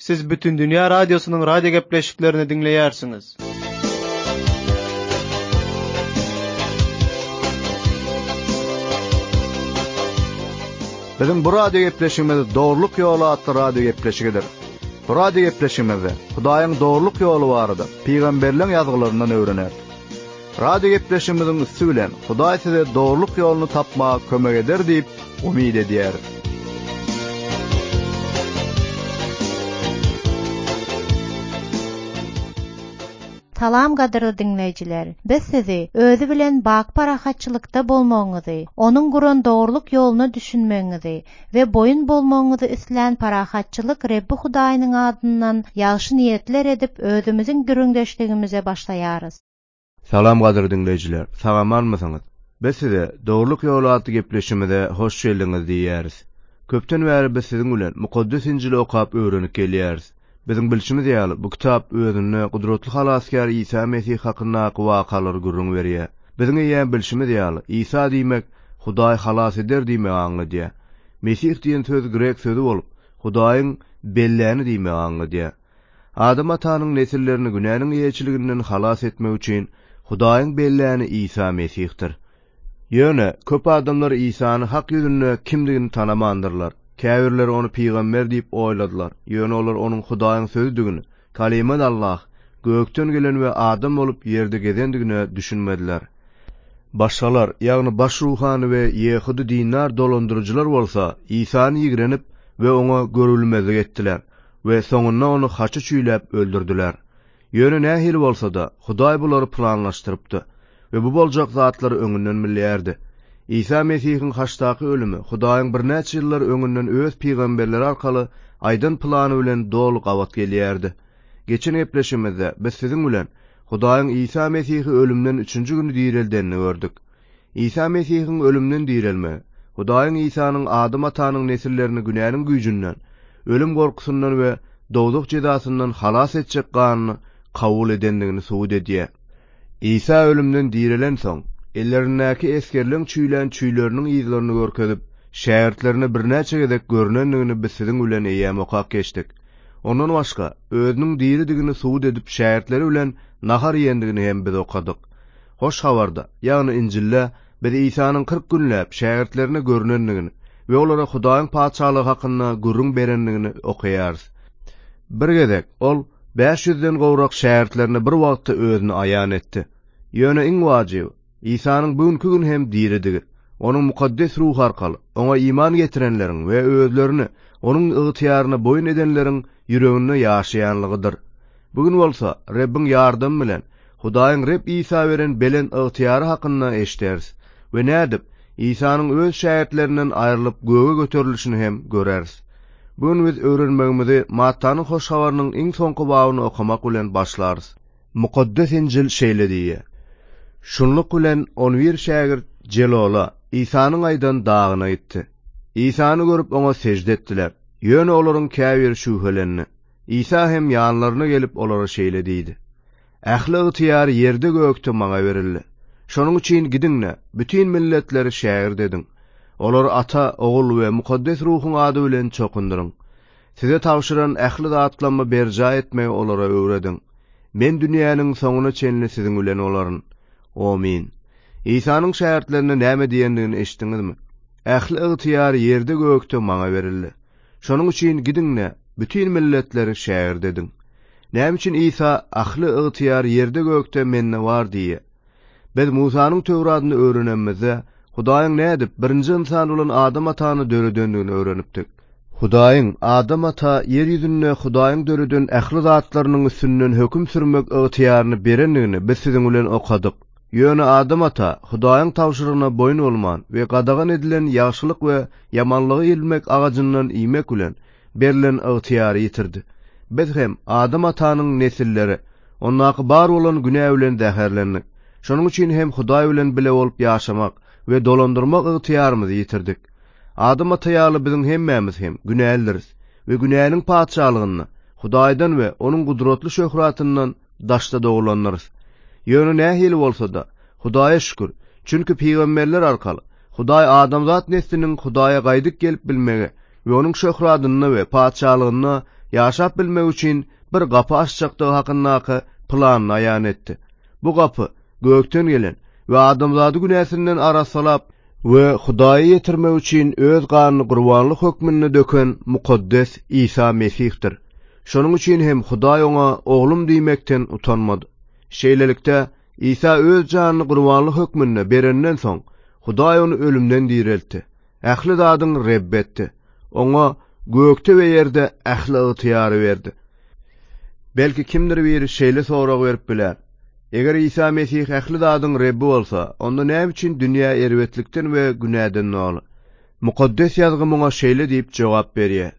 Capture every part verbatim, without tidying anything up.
Siz bütün dünya radyosunun radyo gepleşiklerini dinleyersiniz. Bizim bu radyo gepleşigimiz doğruluk yolu adlı radyo gepleşigidir. Bu radyo gepleşigimizde Hudaýyň doğruluk yolu barada peýgamberleň ýazgylaryndan öwrener. Radyo gepleşigimizin üstü bilen Hudaý size doğruluk yolunu tapmağa kömek eder diýip umyt edýär. Salam gadyry dinleýijiler. Biz sizi özü bilen bak parahatçylykda bolmagyňyzy, onuň guran doğruluk ýolunu düşünmeňizi we boyun bolmagyňyzy isleýän parahatçylyk Rebbi Hudaýynyň adyndan ýagşy niýetler edip özümiziň gürüňdeşligimize başlaýarys. Salam gadyry dinleýijiler. Salamanmysyňyz? Biz size doğruluk ýolu adly gepleşigimize hoş geldiňiz diýäris. Köpden bäri biz siziň bilen mukaddes İncili okap öwrenip gelýäris. Bizim bilşimiz ýaly bu kitap özüne kudretli halaskar İsa Mesih hakynda wakalar gurrun berýär. Bizim ýa bilşimiz ýaly İsa diýmek Hudaý halas eder diýmek aňladýar. Mesih diýen söz grek sözü bolup Hudaýyň belläni diýmek aňladýar. Adam atanyň nesillerini günäniň ýeçiliginden halas etmek üçin Hudaýyň belläni İsa Mesihdir. Ýöne köp adamlar İsa'ny hak ýüzünde kimdigini tanamandyrlar. Käbirler onu peýgamber diýip oýladylar. Ýöne olar onuň Hudaýyň sözüdigini, kalimat Allah, gökden gelen we adam bolup ýerde gezendigine düşünmediler. Başgalar, ýagny baş ruhany we Ýehudi dinar dolandyrjylar bolsa, İsa'ny ýigrenip we oňa görülmezlik etdiler we soňunda onu haçy çüýläp öldürdiler. Ýöne nähil bolsa-da Hudaý bulary planlaşdyrypdy we bu boljak zatlary öňünden bilýärdi. İsa Mesihiň haçdaky ölümi Hudaýyň bir näçe ýyllar öňünden öz peýgamberleri arkaly aýdyn plany bilen dolu gawat gelýärdi. Geçen gepleşigimizde biz siziň bilen Hudaýyň İsa Mesihi ölümden üçünji güni dirildenini gördük. İsa Mesihiň ölümden dirilme, Hudaýyň İsa'nyň Adam atanyň nesillerini günäniň güýjünden, ölüm gorkusundan we dowluk jezasyndan halas etjek ganyny kabul edendigini suwut edýär. İsa ölümden dirilen soň ellerindäki eskerliň çüýlen çüýleriniň ýyzlaryny görkezip, şähertlerine bir näçe gezek görnendigini biz siziň bilen eýäm okap geçdik. Ondan başga özüniň diridigini suwut edip şähertleri bilen nahar ýendigini hem biz okadyk. Hoş habarda, ýagny İncilde biz İsa'nyň kırk günläp şähertlerine görnendigini we olara Hudaýyň paçalygy hakynda gurrun berendigini okaýarys. Bir gezek ol beş yüzden gowrak şähertlerine bir wagtda özüni aýan etdi. Ýöne iň wajibi İsa'nın bugünkü gün hem diridir. Onun mukaddes ruh arkaly ona iman getirenlerin we özlerini onun ıgtiýaryna boyun edenlerin ýüreginde ýaşaýanlygydyr. Bugün bolsa Rabbiň ýardamy bilen Hudaýyň Reb İsa beren belen ıgtiýary hakynda eşdäris we nädip İsa'nın öz şähertlerinden aýrylyp göge göterilişini hem göräris. Bugün biz öwrenmegimizi Mattanyň hoş habarynyň iň soňky babyny okamak bilen başlarys. Mukaddes İncil şeýle diýär: Şunluk bilen on bir şägirt jelola İsa'nyň aýdan dagyna gitdi. İsa'ny görüp oňa sejde etdiler. Ýöne olaryň käbir şühelenni. İsa hem ýanlaryna gelip olara şeýle diýdi: Ähli ıgtiýar ýerde gökde maňa berildi. Şonuň üçin gidiňle bütün milletleri şägir dediň. Olar ata, ogul we mukaddes ruhyň ady bilen çokundyryň. Size tawşyran ähli zatlanma berja etmegi olara öwrediň. Men dünýäniň soňuna çenli siziň bilen olaryn. Amin. İsa'nın şähertlerine näme diýendigini eşitdiňizmi? Ähli ıgtiýar ýerde gökde maňa berildi. Şonuň üçin gidiňle bütün milletleri şägir dediň. Näme üçin İsa ähli ıgtiýar ýerde gökde menne bar diýe? Biz Musanyň Tewratyny öwrenemizde Hudaýyň nädip birinji insan bolan Adam atany döredendigini öwrenipdik. Hudaýyň Adam ata ýer ýüzünde Hudaýyň döreden ähli zatlarynyň üstünden höküm sürmek ıgtiýaryny berendigini biz siziň bilen okadyk. Ýöne Adam ata Hudaýyň tawşyrygyna boyun bolman we gadagan edilen ýagşylyk we ýamanlygy ilmek agajyndan iýmek bilen berilen ıgtiýary ýitirdi. Biz hem Adam atanyň nesilleri onnaky bar bolan günä bilen däherlendik. Şonuň üçin hem Hudaý bilen bile bolup ýaşamak we dolandyrmak ıgtiýarymyzy ýitirdik. Adam ataýaly biziň hemmämiz hem günäldiriz we günäniň paçalygyny Hudaýdan we onuň gudratly şöhratyndan daşda doglanlarys. Ýöne nähili bolsa-da Hudaýa şükür, çünki peýgamberler arkaly Hudaý adamzat nesliniň Hudaýa gaýdyk gelip bilmegi we onuň şöhratyny we paçalygyny yaşap bilmek üçin bir gapy açjakdygy hakyndaky planyny aýan etdi. Bu gapy gökden gelen we adamzady günäsinden arasalap we Hudaýy ýetirmek üçin öz ganyny gurbanlyk hökmüne döken mukaddes İsa Mesihdir. Şonuň üçin hem Hudaý oňa oglum diýmekden utanmady. Şeýlelikde İsa öz janyny gurbanlyk hökmüne berenden soň Hudaý onu ölümden diriltdi. Ähli zadyň Rebb etdi. Oňa gökde we ýerde ähli ýaty berdi. Belki kimdir biri şeýle sorag berip biler. Eger İsa Mesih ähli zadyň Rebbi bolsa, onda näme üçin dünýä erwetlikden we günäden nol? Mukaddes ýazgy muňa şeýle diýip jogap berýär.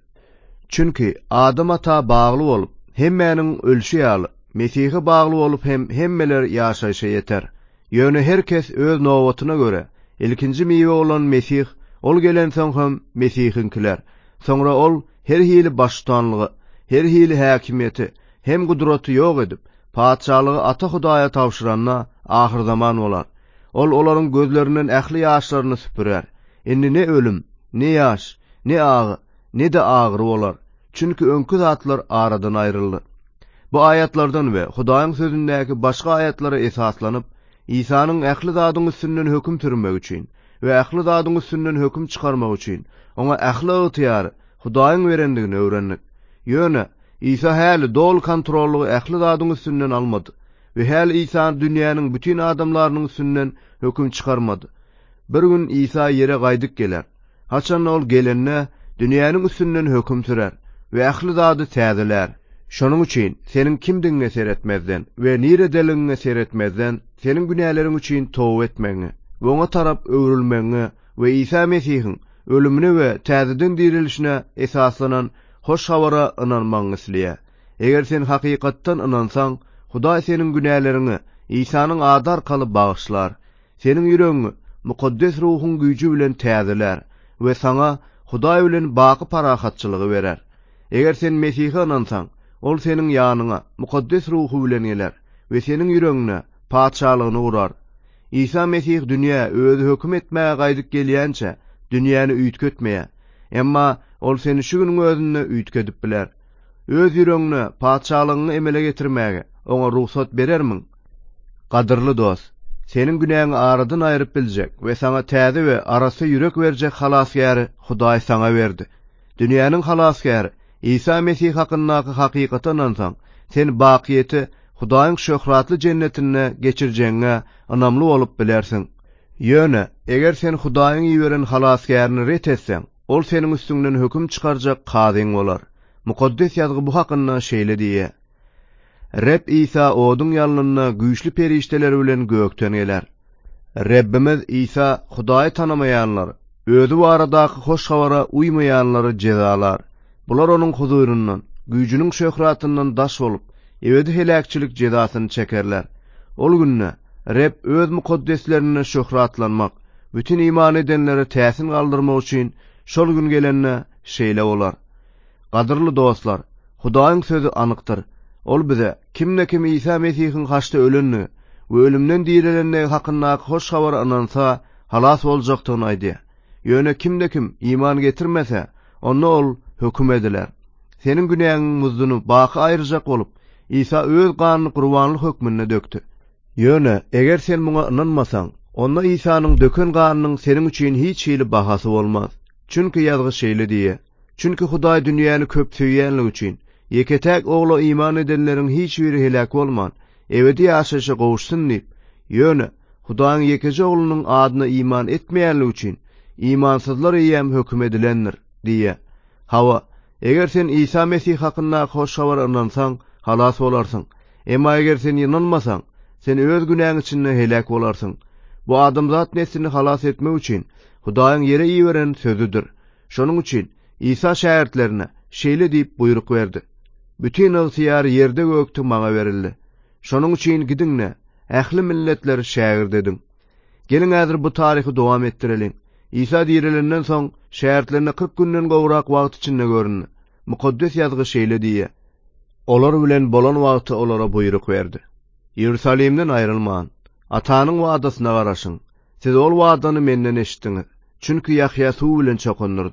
Çünki Adam ata bagly bolup, hemmäniň ölşi ýaly, Mesih'e bagly bolup hem hemmeler ýaşaýşa ýeter. Ýöne herkes öz nowatyna göre, ilkinji miwe bolan Mesih, ol gelen soň hem Mesih'inkiler. Soňra ol her hili baştanlygy, her hili häkimiýeti, hem gudraty ýok edip, paçalygy ata Hudaýa tawşyranna ahir zaman bolar. Ol olaryň gözlerinden ähli ýaşlaryny süpürer. Indi ne ölüm, ne ýaş, ne agy, ne de agyry bolar. Çünki öňkü zatlar aradan aýryldy. Bu aýatlardan we Hudaýyň sözündäki başga aýatlara esaslanyp, İsa'nın ähli zadyň üstünden höküm sürmek üçin we ähli zadyň üstünden höküm çykarmak üçin oňa ähli ýaty Hudaýyň berendigini öwrendik. Ýöne İsa häli dol kontrollugy ähli zadyň üstünden almady we häli İsa dünýäniň bütün adamlarynyň üstünden höküm çykarmady. Bir gün İsa ýere gaýdyk geler. Haçan ol gelenne dünýäniň üstünden höküm sürer we ähli zady täzeler. Şonuň üçin seniň kimdiňe seretmezden we nire deliňe seretmezden seniň günäleriň üçin towba etmeňi we oňa tarap öwrülmeňi we İsa Mesihiň ölümüne we täzeden dirilişine esaslanan hoş habara inanmaňy isleýär. Eger sen hakykatdan inansaň, Hudaý seniň günälerini İsa'nyň ady arkaly bagyşlar. Seniň ýüregiňi mukaddes ruhyň güýji bilen täzeler we saňa Hudaý bilen baky parahatçylygy berer. Eger sen Mesihe inansaň, ol seniň ýanyňa mukaddes ruhy bilen geler we seniň ýüregiňe paçalygyny urar. İsa Mesih dünýä özi höküm etmäge gaýdyk gelýänçe dünýäni üýtgetmeýär. Emma ol seni şu günüň özünde üýtgedip biler. Öz ýüregiňe paçalygyny emele getirmäge oňa ruhsat berermiň? Gadyrly dost, seniň günäňi aradan aýryp biljek we saňa täze we arasy ýürek berjek halasgäri Hudaý saňa berdi. Dünýäniň halasgäri İsa Mesih hakyndaky hakykata inansaň, sen bakyety Hudaýyň şöhratly jennetine geçirjeňe anamly bolup bilersiň. Ýöne, eger sen Hudaýyň ýiberen halasgärini ret etseň, ol seniň üstüňden höküm çykarjak kadyň bolar. Mukaddes ýazgy bu hakynda şeýle diýär. Reb İsa oduň ýalnyna güýçli perişteler bilen gökden geler. Rebbimiz İsa Hudaýy tanamayanlar, özü baradaky hoş habara uymayanları cezalar. Bular onun huzurundan, güýjüniň şöhratyndan daş bolup, ebedi helakçylyk cezasyny çekerler. Ol günne Reb öz mukaddeslerine şöhratlanmak, bütün iman edenlere täsin galdyrmak üçin şol gün gelenne şeýle bolar. Gadyrly dostlar, Hudaýyň sözü anykdyr. Ol bize kimne kim İsa Mesihiň haçta ölenini we ölümden dirilenleri hakyndaky hoş habar anansa halas boljakdygyny aýdy. Ýöne kimde kim iman getirmese, onda ol höküm ediler. Senin günäňiň muzduny baky aýyrjak bolup, İsa öz ganyny gurbanlyk hökmüne döktü. Ýöne eger sen muňa inanmasaň, onda İsa'nyň döken ganynyň senin üçin hiç hili bahasy bolmaz. Çünki ýazgy şeýle diýär. Çünki Hudaý dünýäni köp söýýänligi üçin yeketäk ogla iman edenleriň hiç biri helak bolman, ebedi ýaşaşa gowuşsun diýip, ýöne Hudaýyň yekeje oglunyň adyna iman etmeýänligi üçin imansyzlar ýem höküm edilendir diýär. Hawa, eger sen İsa Mesih hakynda hoş habar inansaň, halas bolarsyň. Emma eger sen inanmasaň, sen öz günäň içinde helak bolarsyň. Bu adamzat neslini halas etmek üçin Hudaýyň ýere ýiberen sözüdür. Şonuň üçin İsa şähertlerine şeýle diýip buyruk berdi. Bütün ygtyýar ýerde gökde maňa berildi. Şonuň üçin gidiňne, ähli milletleri şäher dedim. Gelin häzir bu taryhy dowam etdireliň. İsa dirilenden soň şähertlerine kırk günden gowrak wagt içinde göründi. Mukaddes ýazgy şeýle diýär. Olar bilen bolan wagty olara buyruk berdi. Ýerusalimden aýrylman. Atanyň wadasyna garaşyň. Siz ol wadany menden eşitdiňiz. Çünki Ýahya suw bilen çokundurdy.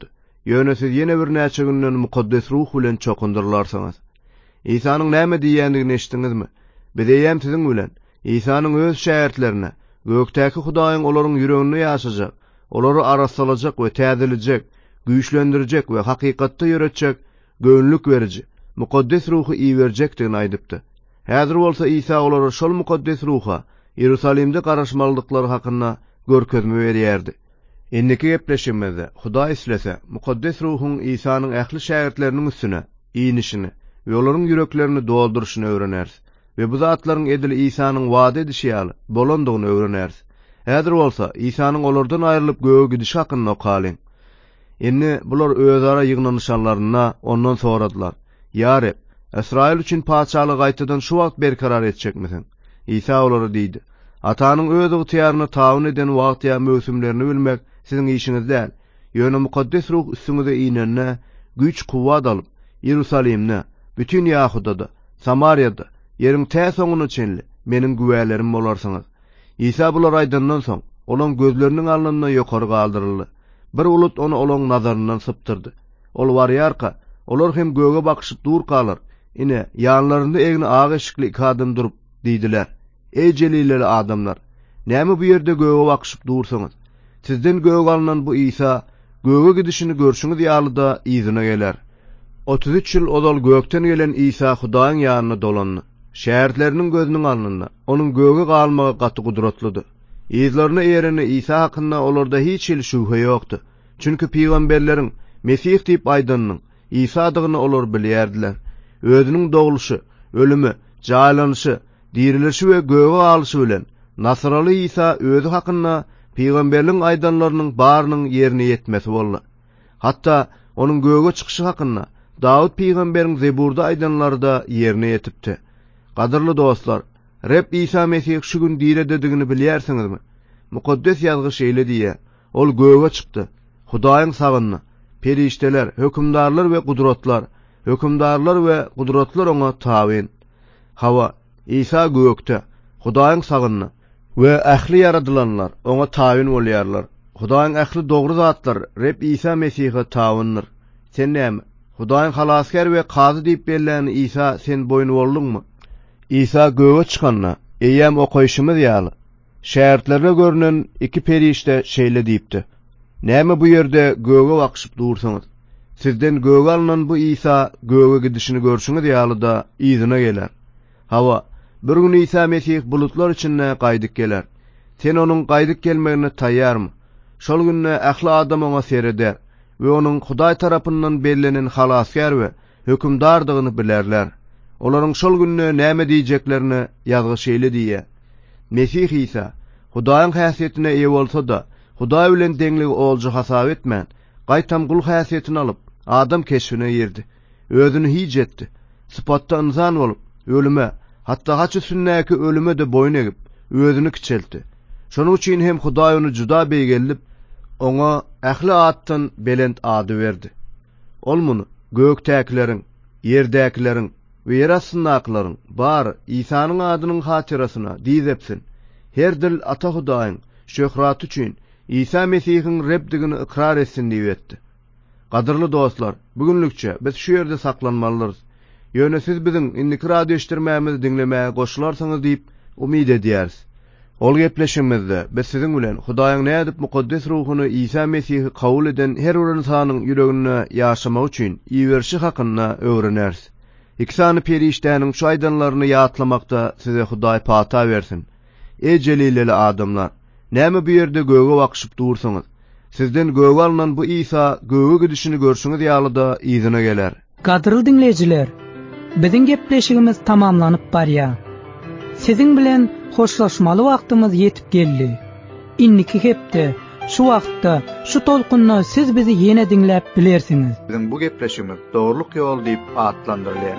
Ýöne siz ýene bir näçe günden mukaddes ruh bilen çokundurlarsaňyz. İsa'nyň näme diýýändigini eşitdiňizmi? Biz eýem siziň bilen İsa'nyň öz şähertlerine, gökdäki Hudaýyň olaryň ýüreginde ýaşajak, olary arasalajak we täzeliljek, güýçlendirijek we hakykatda ýöretjek, göwnlük beriji, mukaddes ruhy iýerjekdigini aýdypdy. Häzir bolsa İsa olary şol mukaddes ruha Ýerusalimde garaşmalyklary hakynda görkezme berýärdi. Indiki gepleşmede Hudaý islese, mukaddes ruhun İsa'nyň ähli şähertleriniň üstüne iýnişini we olaryň ýüreklerini dolduryşyny öwrenäris we bu zatlaryň edil İsa'nyň wada edişi ýaly bolandygyny öwrenäris. Häzir bolsa İsa'nyň olardan aýrylyp göge gidişi hakynda okalyň. Indi bular özara ýygnanyşanlaryna ondan soradylar. Ya Rab, Israil üçin paçalyk aýtadan şu wagt berkarar etjekmisin? İsa olary diýdi. Atanyň öz ygtyýaryny tawun eden wagt ýa mösümlerini bilmek siziň işiňiz däl. Ýöne mukaddes ruh üstüňize iňenne, güýç kuwwat alyp Ýerusalimne, bütün Ýahudada, Samariýada, ýeriň tä soňuna çenli meniň güwälerim bolarsyňyz. İsa bular aýdandan soň, olaň gözleriniň alnyndan ýokary galdyryldy. Bir ulut onu olaň nazaryndan syptyrdy. Ol barýarka, olar hem göge bakyşyp dur kalar. Ine ýanlarynda egni ağ eşikli iki adam durup diýdiler. Ey jelileli adamlar, näme bu ýerde göge bakyşyp dursaňyz? Sizden göge alynan bu İsa, göge gidişini görşüňiz ýalyda iýzine geler. otuz üç ýyl odal gökten gelen İsa Hudaýyň ýanyna dolandy. Şähertleriniň gözüniň alnynda, onuň göge galmagy gaty gudratlydy. Iýizlerine eýerine İsa hakynda olarda hiç ýyl şübhe ýokdy. Çünki peýgamberleriň Mesih diýip aýdanyň İsa adygyny olar bilýärdiler. Özüniň doguluşy, ölümi, jaýlanşy, dirilişi we göge alyşy bilen Nasraly İsa özü hakynda peýgamberliň aýdanlarynyň barynyň ýerine ýetmesi boldy. Hatda onuň göge çykyşy hakynda Dawud peýgamberiň Zeburda aýdanlary da ýerine ýetipdi. Gadyrly dostlar, Rab İsa Mesih şu gün diýre dedigini bilýärsiňizmi? Mukaddes ýazgy şeýle diýär. Ol göge çykdy. Hudaýyň sagyny, perişteler, hökümdarlar we gudratlar, hökümdarlar we gudratlar ona tabyn. Hawa, İsa gökde, Hudaýyň sagyny we ähli yaradylanlar ona tabyn bolýarlar. Hudaýyň ähli dogry zatlar Rab İsa Mesih'e tabyndyr. Sen näme? Hudaýyň halaskar we qazy diýip belläni İsa sen boyun bolduňmy? İsa göge çykanda, eýem okaýşymyz ýaly. Şähertlerine görünen iki perişte şeýle diýipdi. Näme bu ýerde göge bakyşyp dursaňyz? Sizden göge alynan bu İsa göge gidişini görşüňiz ýalyda iýzine geler. Hawa, bir gün İsa Mesih bulutlar içinde gaýdyp geler. Sen onuň gaýdyp gelmegine taýýarmy? Şol günde ähli adam oňa sereder we onuň Hudaý tarapyndan bellenen halaskar we hökümdardygyny bilerler. Olaryň şol günde näme diýjeklerini ýazgy şeýle diýär. Mesih İsa, Hudaýyň häsiýetine eýe bolsa da, Hudaý bilen deňligi olja hasap etmän, gaýtam gul häsiýetini alyp, adam keşfine ýerdi. Özüni hiç etdi. Sypatda insan bolup, ölüme, hatda haç üstündäki ölüme de boyun egip, özüni kiçeltdi. Şonuň üçin hem Hudaý onu juda beýgelip, oňa ähli atdan belent ady berdi. Ol muny gökdäkileriň, ýerdäkileriň we ýer astyndakylaryň bar İsa'nyň adynyň hatyrasyna diýipsin. Her dil ata Hudaýyň şöhrat üçin İsa Mesihiň Rabdigini ikrar etsin diýip etdi. Gadyrly dostlar, bugünlükçe biz şu ýerde saklanmalyrys. Ýöne siz biziň indiki radio eşitdirmämizi diňlemäge goşularsaňyz diýip umyt edýäris. Ol gepleşimizde biz siziň bilen Hudaýyň nädip mukaddes ruhuny İsa Mesihi kabul eden her bir insanyň ýüregine ýaşamak üçin iýerşi hakynda öwrenäris. İksany periştäniň şu aýdanlaryny ýatlamakda size Hudaý pata bersin. Ey jelileli adamlar, näme bu ýerde göge bakyşyp dursaňyz, sizden göge alynan bu İsa göge gidişini görşüňiz ýalyda iýzine geler. Gadyrly dinleýijiler, biziň gepleşigimiz tamamlanyp barýar. Siziň bilen hoşlaşmaly wagtymyz ýetip geldi. Inniki hepde şu wagtda, şu tolkunna siz bizi ýene dinläp bilersiňiz. Biziň bu gepleşigimiz dogruluk ýol diýip atlandyrylýar.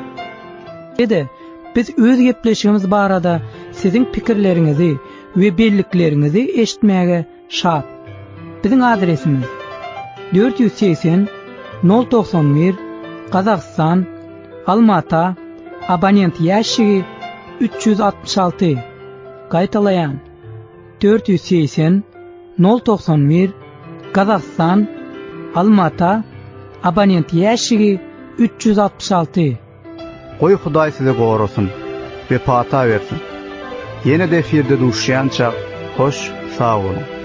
Ede, biz öz gepleşigimiz barada siziň pikirleriňizi we belliklerinizi eşitmäge şat. Biziň adresimiz dört yüz seksen nol doksan bir Kazakistan, Almata, abonent ýaşygy üç yüz altmış altı. Gaýtalaýan dört yüz seksen nol doksan bir Kazakistan, Almata, Abonent ýaşigi üç yüz altmış alty. Goý Hudaý size gorusun we pata bersin. Yine de efirde duşýança hoş, sağ olun.